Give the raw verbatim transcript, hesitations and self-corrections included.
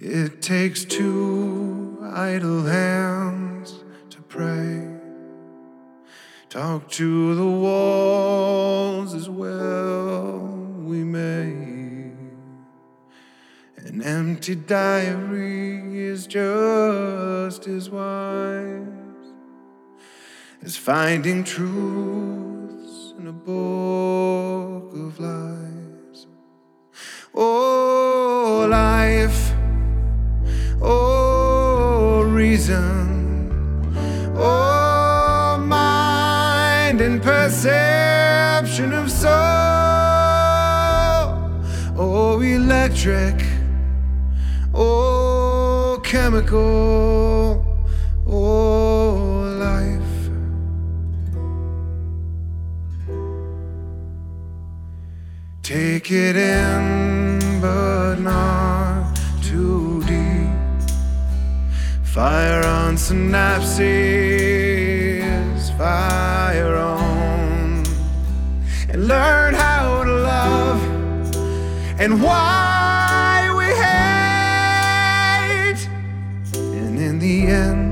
It takes two idle hands to pray. Talk to the walls as well we may. An empty diary is just as wise as finding truths in a book of lies. Oh, life, oh, reason, oh, mind and perception of soul, oh, electric, oh, chemical, oh, life. Take it in, but not too deep. Fire on synapses, fire on, and learn how to love and why we hate. And in the end,